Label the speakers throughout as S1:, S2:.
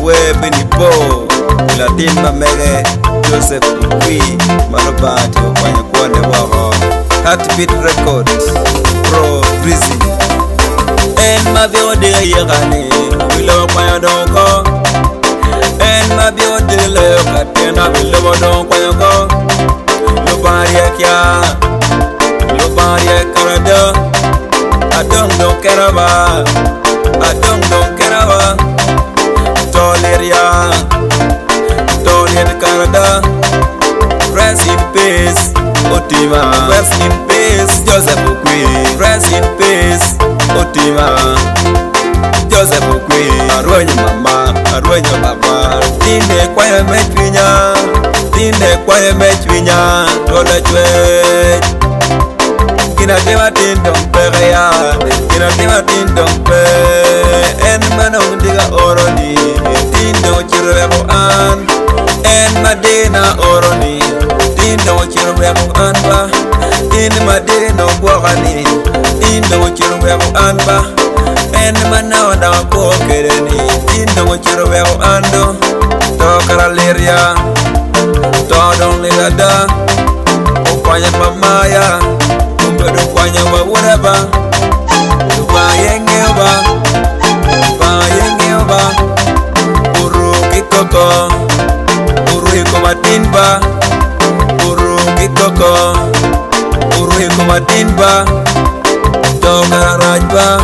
S1: we benipo Latin mamege Joseph Ukwi Marobati Okwanya Kwande Waho Heartbeat Records Pro Breezy En mabio de yegane Wilo Kwanya Donko En mabio de leo Katena Wilo Donko Yoko Lubaria Kya Lubaria Karada Adong Keraba Adong Keraba Toleria Tolian Canada Rest in peace Otima Rest in peace Joseph Ukwi Rest in peace Otima Joseph Ukwi Arwenyo mama Arwenyo baba Tinde kwaya mechwinya Tinde kwaya mechwinya Tola chwech Kina tema tindong pereya Kina tema tindong pe En manong diga oroni Tindong chirweko an En madena oroni Tindong chirweko an ba In madena kwakani Tindong chirweko an ba En manawa na wakokereni Tindong chirweko ando Tokara liria Todong ligada Ukwanya mamaya Umbedo kwanya wa whatever Bayengeba Bayengeba Uru kikoko Uru hiko matinba Uru kikoko Uru hiko matinba Toka rajba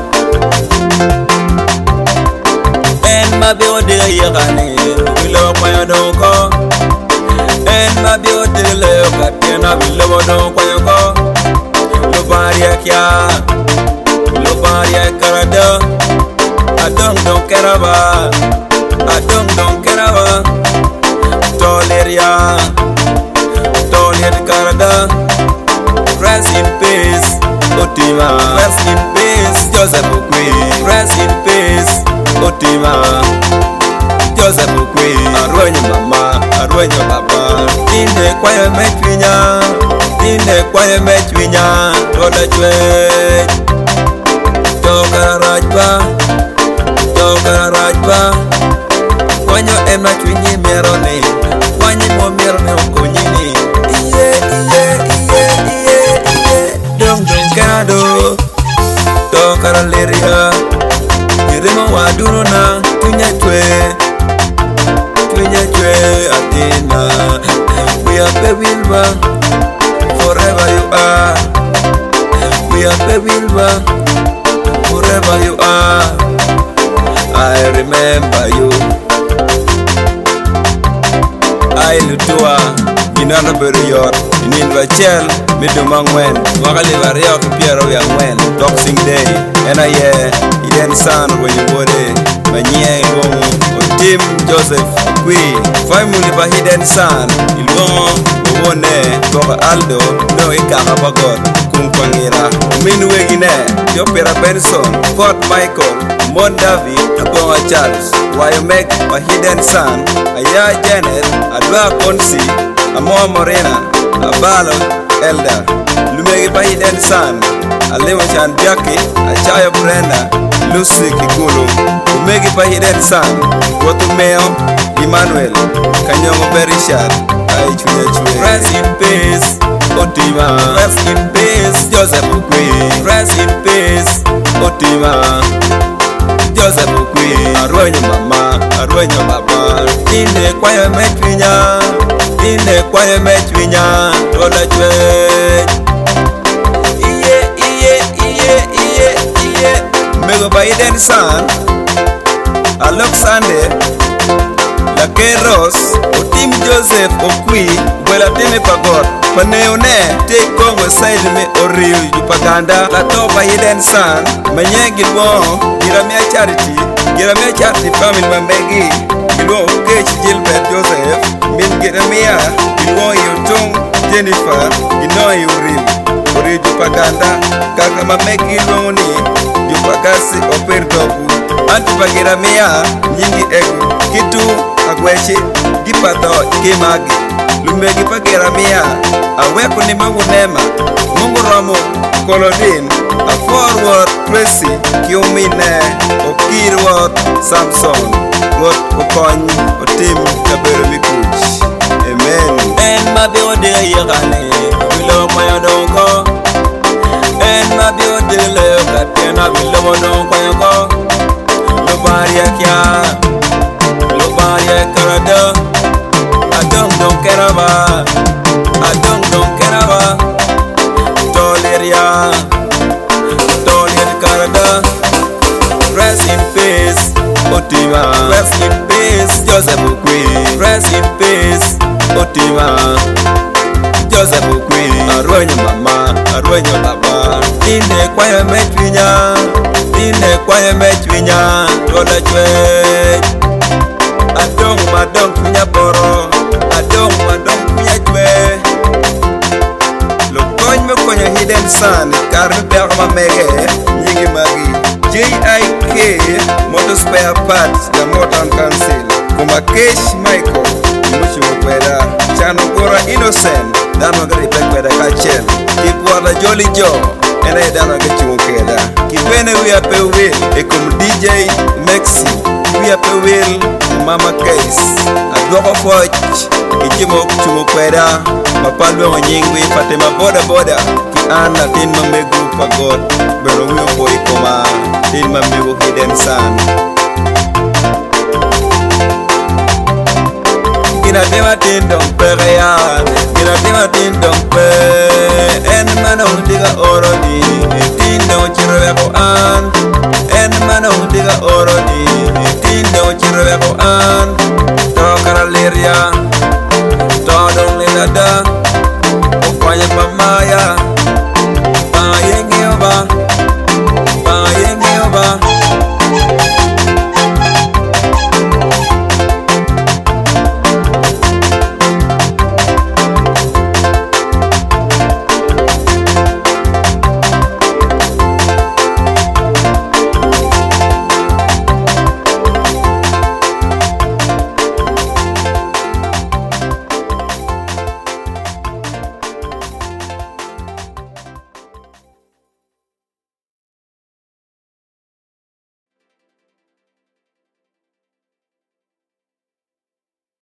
S1: En mabio de yegane Wilo kwanya donko En mabio de leo Katena wilo donko yoko Lubaria Kya Lubaria Karada Adong Keraba Adong Keraba Toleria Tolian Karada Rest in peace Otima Rest in peace Joseph Ukwi Rest in peace Otima Joseph Ukwi Arwenyo mama Arwenyo baba Tinde kwaya mechwinya Tinde kwaya mechwinya Tola chwech Toka rajba Toka rajba Kwanyo ema chwinyi merone Kwanyi mo merone okonyini Iye Dong kado Toka raleria Irimo waduro na Tunya chwe Tunya chwe Atina We are Bewilwa Forever you are We are Bewilwa Forever you are I remember you I lutua Inana berior Inin vachel Midumang wen Wakali variok Piero yang wen Boxing day Ena ye Iden san Wenye bode Manyeng Ilwongo Tim Joseph Ukwi Family ba Hidden Sun Ilwongo Uwone Toka Aldo No ikaka bagot Kumpangira Min wegine Jopera Benson Fort Michael Mon David Abonga Charles Wayomek ba Hidden Sun Aya Janet Adwa Konsi Amoa Morena Abalo Elda Lumegi ba Hidden Sun Alemo Chan Jackie Achayo Brenda Lucy Kikulu Lumegi ba Hidden Sun Wotumeo Emmanuel Kanyongo Berishad Ay chuya chuya Rest in peace Otima Rest in peace Joseph Ukwi Rest in peace Otima Joseph Ukwi Arwenyo mama Arwenyo baba Tinde kwaya mechwinya Tinde kwaya mechwinya Tola chwech Iye Mego ba Hidden Sun Alok Sunday Lake Ross Otim Joseph Ukwi Bwela teme pagod Paneone Take Congo side me Oriu Jupaganda Latoba Hidden Sun Manye Gilwon Giramia Charity Giramia Charity Family Mambegi Gilwon Ukech Gilbert Joseph Min Giramia Gilwon Yotong Jennifer Gino Yuril Oriu Jupaganda Kaka Mamegi Gilwoni Jupagasi Operdoku Antipagiramia Nyingi Ego Kitu Agwechi Gipado Kimagi Lumegi Pagiramia Aweku ni Mungu Nema Mungu Romo Kolodin A forward Tracy Kiumine Okirwot Samson Ruoth okony otim kabedo mikuch. Amen. En mabiro diro yigane bilo moyo dongo. En mabiro diro katena bilo dongo yongo. Lobaria kya, lobaria karada. Don't care about. Don't care about. Toleria, Toler Canada. Rest in peace, Otima. Rest in peace, Joseph Okwi. Rest in peace, Otima. Joseph Okwi. Arwenyo mama, arwenyo baba. Ine kwaya metwinya, ine kwaya metwinya. Tola chwe. Madong punya boro. Adong punya chwe. Lokony me konyo hidden sun. Karmi pek mamege. Nyingi magi JIK Motor Spare Parts the Motown Council. Kumakesh Michael Mushi Mukweda Chano Gora Innocent Dano Gari Pekweda Kachel Kipwada Jolly Joe Ene Dano Gachi Mukeda Kipene Wiape Will Ekum DJ Mexi Wiape Will Mama Case Adwoko Foch Ichimo Chumukweda Mapalwe Wanyingwi Fatima Boda Boda Ki Anna Tin Mamegu Pagod Bero Wio Boy Koma Tin Mamegu Hidden Sun Gina tema tin dong pereya Gina tema tin dong pe En manong diga orodi Tin dong chirowe ko an En manong diga orodi Tin dong chirowe ko an Tokara liria